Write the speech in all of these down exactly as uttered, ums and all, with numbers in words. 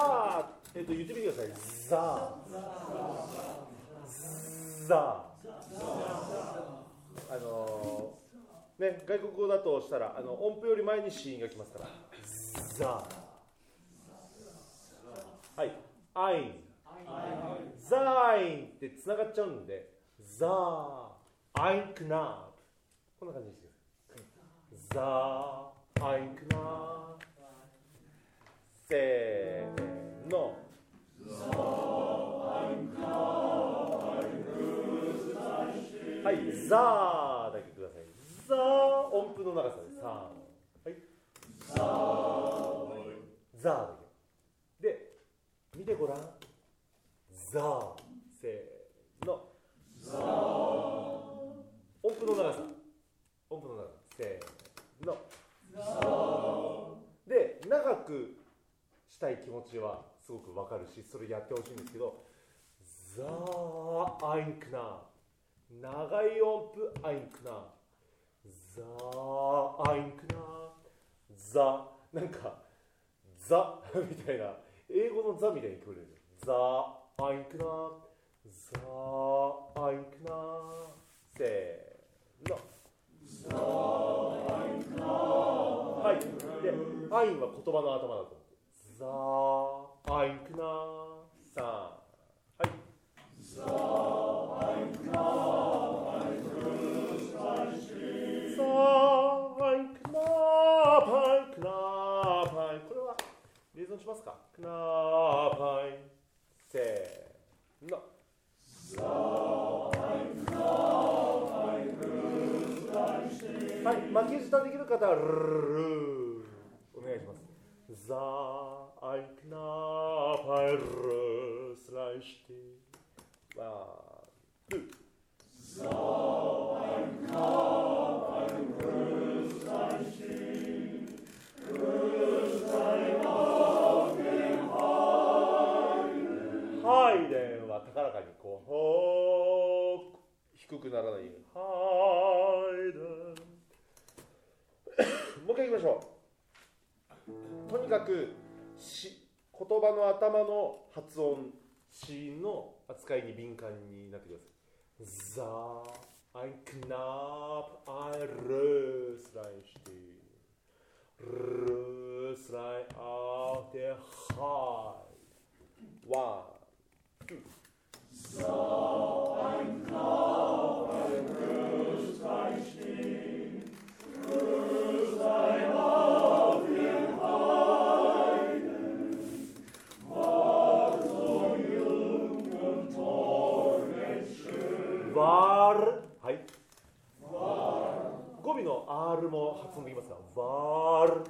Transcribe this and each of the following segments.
ザー、えっと言ってみてください。ザーザー、あのー、ね、外国語だとしたらあの音符より前に子音が来ますから、ザー、はい、アイン、ザインってつながっちゃうんで、ザー、アインクナーブ、こんな感じです。ザー、アインクナーブ、せーの、はい、ザーだけください。ザー、音符の長さです。さー、はい、ザー、ザーだけで、見てごらん。ザー、せーの、ザー、音符の長さ、音符の長さ、せーの、ザーで、長くしたい気持ちはすごくわかるし、それやってほしいんですけど、ザー、アインクナー、長い音符、アインクナー、ザー、アインクナー、ザ、なんか、ザみたいな、英語のザみたいに聞こえるんですよ。ザ、アインクナー、ザ、アインクナー、せーの。ザ、アインクナー。はい。で、アインは言葉の頭だと思って。ザ、アインクナー、さん。はい。ザ、アインクナー、アインクナー、ザ、アインクナー、パイ、クナー、パイ。これは、リズムしますか？クナー、パイ。せーの。はい、巻き舌できる方はルルルお願いします。ザーアイクナーパイルスライシティワン、ツー。ザーアイクナーパイルスライシティルスライマーゲンハイハイデンは高らかにこうほー低くならないようにハイデンもう一回いきましょう。とにかくし言葉の頭の発音、子音の扱いに敏感になってください。ザー、アイクナープ、アイルスライシティ、ルスライアウテハイ、ワン、ツー。ザー、アイクナープ、アイルスライシティ、ルスライアウテハイ、ワール、はい。語尾の R も発音できますか？ワール。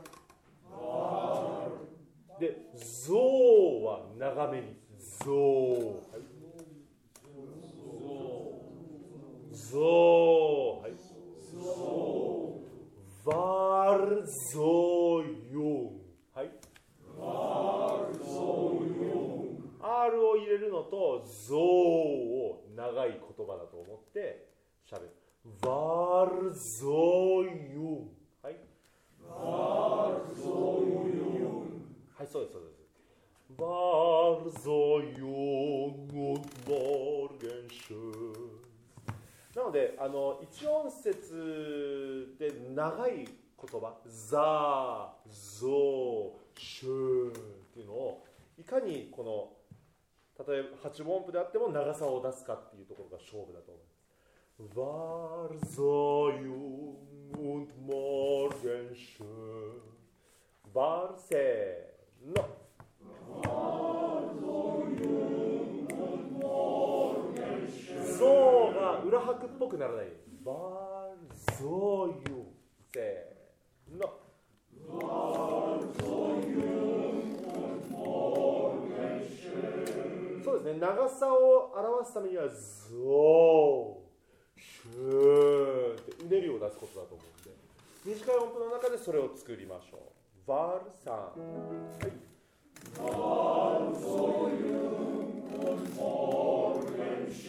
で、ゾーは長めに。ゾー。はい、ゾー。はい。ワールゾーヨン。はい。R を入れるのとゾーを長い言葉だと思ってしゃべる。ワールゾーヨン。はい。ワールゾーヨン。はい、そうです、そうです。ワールゾーヨンモーゲンシュなので、あの一音節で長い言葉、ザー、ゾー、シューっていうのをいかにこの例えばはち音符であっても長さを出すかっていうところが勝負だと思います。ワールゾーヨンund Morgenschön。ワールセーの。ゾーが裏拍っぽくならない。ワールゾーヨン。せーの。そうですね、長さを表すためにはゾー、シューってうねりを出すことだと思うんで、短い音符の中でそれを作りましょう。ワールさん、はい。ワールゾーユンモーゲンシ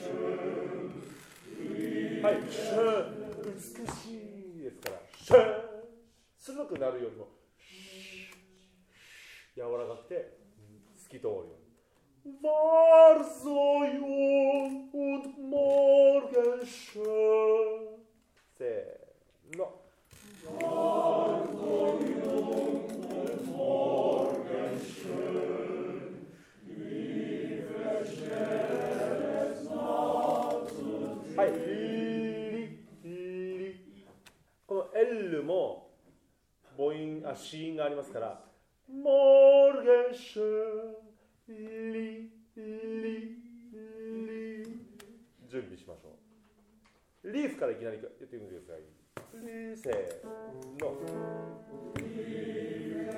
ュー、はい、シュー、美しいですから、シュー、鋭くなるよりも柔らかくて透き通るように。War so jung und morgen schön. せーの。War so jung und morgen schön. Wie verschält es noch zu sehen. はい。リリ。この L も母音、あ、子音がありますから、morgen schön。リリリ準備しましょう。リーフからいきなりやってみてください。リせーの。リリ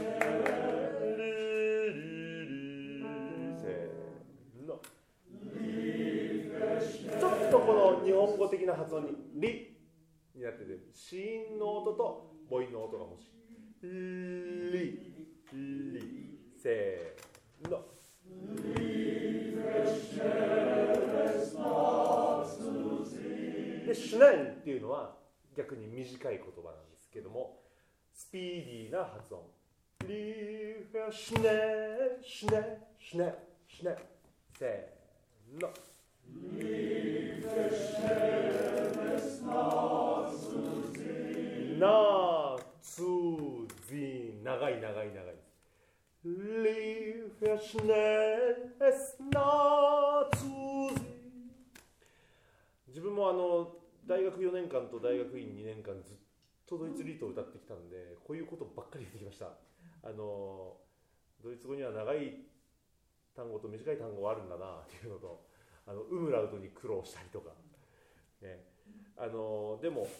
リせーの。ちょっとこの日本語的な発音にリになってて、子音の音と母音の音が欲しい。リリせーの。No. で、シュナンっていうのは逆に短い言葉なんですけども、スピーディーな発音。リフェシュネシュネシュネシュネせーの。リフェシェレスナツズィナツズィ長い長い長いです。Lief er schnell, es nah zu sehen。自分もあの大学よねんかんと大学院にねんかんずっとドイツリートを歌ってきたんで、こういうことばっかり言ってきました。あのドイツ語には長い単語と短い単語があるんだなっていうのと、あのウムラウトに苦労したりとか、ね、あのでも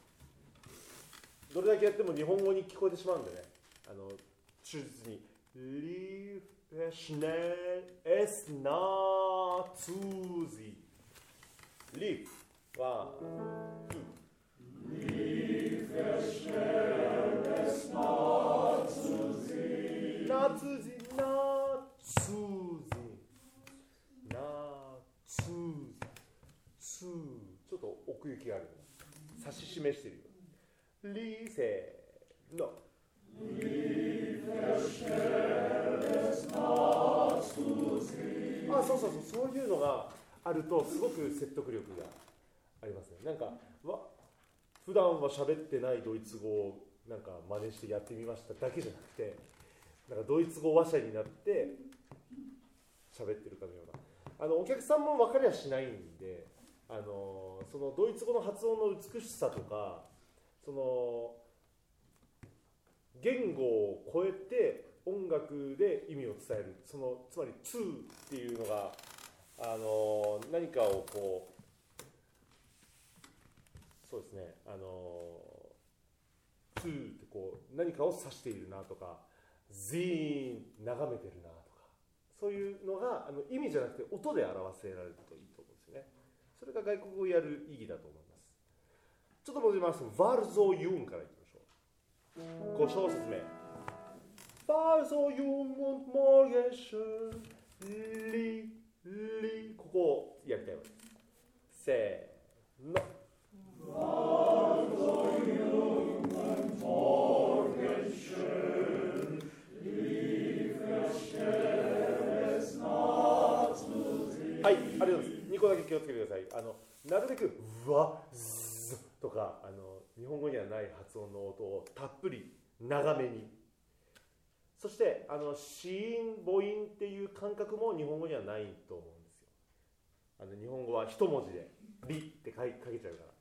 どれだけやっても日本語に聞こえてしまうんでね、あの忠実にLief er schnell, es nah zu sie. Lief, one, two. Lief er schnell, es nah zu sie. Nah zu sie, nah zu sie. Nah zu sie. ちょっと奥行きがある。指し示しているよ。リーせーの。あ、そうそうそう、そういうのがあるとすごく説得力がありますね。なんかわ普段は喋ってないドイツ語をなんか真似してやってみましただけじゃなくて、なんかドイツ語話者になって喋ってるかのような、あのお客さんも分かりはしないんで、あのそのドイツ語の発音の美しさとか、その言語を超えて音楽で意味を伝える、そのつまりツーっていうのがあの何かをこうそうですね、あのツーってこう何かを指しているなとか、ズーン眺めてるなとか、そういうのがあの意味じゃなくて音で表せられるといいと思うんですよね。それが外国語をやる意義だと思います。ちょっと戻ります。ワルゾーユンからいきましょう。ご小節目。ワルゾーユンund morgen schönリリ、ここをやりたいわけです。せーの。ワルゾーユンund morgen schönリフェシェレスナーツズ。はい、ありがとうございます。にこだけ気をつけてください。あのなるべくわずとかあの日本語にはない発音の音をたっぷり長めに、そしてあの子音母音っていう感覚も日本語にはないと思うんですよ。あの日本語は一文字でリって書い書けちゃうから、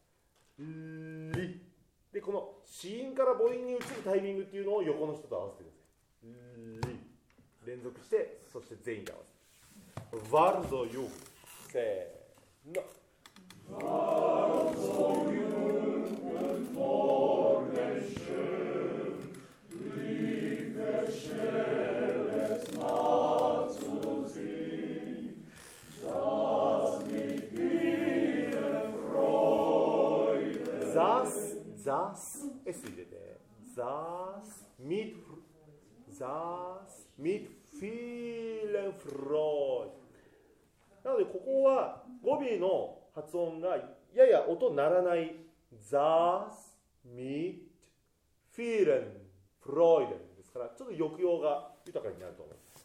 リでこの子音から母音に移るタイミングっていうのを横の人と合わせてください。リ連続して、そして全員で合わせてワルゾユン、せーの。ワルゾユンund morgen schönリフェシェレスナーツズ。Das mit vielen Freude. Das, das, es 入れて。Das mit, das mit vielen Freude。なのでここは語尾の発音がやや音鳴らない Das mit vielen Freuden ですから、ちょっと抑揚が豊かになると思います。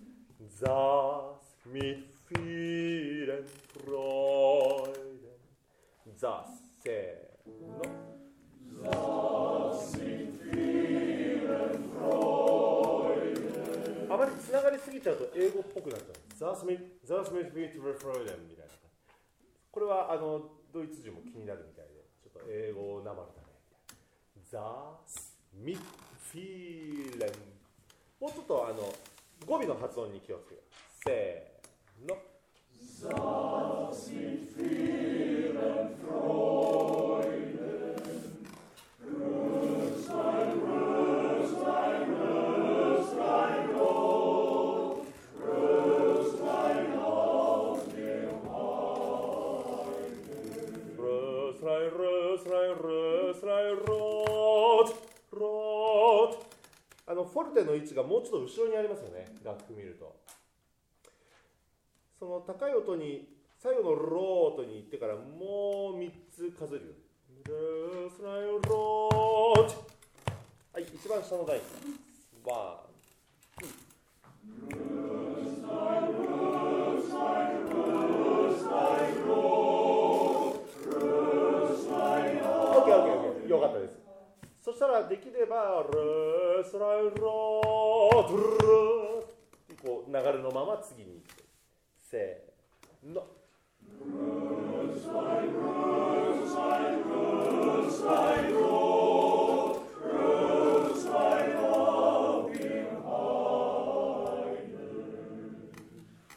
Das mit vielen Freuden. Das,せーの。Das mit vielen Freuden。あまりつながりすぎちゃうと英語っぽくなっちゃう。Das mit, das mit vielen Freuden みたいな。これはあのドイツ人も気になるみたいで、ちょっと英語をなまるためみたいな。Das mit vielen。もうちょっとあの語尾の発音に気をつけよう。せーの。Das mit vielen Freuden. Röslein, Röslein, Röslein rot. Röslein auf dem Heide. Röslein, Röslein, Röslein rot. Rot。あのフォルテの位置がもうちょっと後ろにありますよね、楽譜見ると。その高い音に最後のロートに行ってからもうみっつ数えるよ。ルースライロート。はい、一番下の台。ワン、ツー。ルースライルースライルースライロート。ルースライロート。オッケーオッケーオッケー。よかったです。そしたらできればルースライロートルーこう流れのまま次に行ってせーの。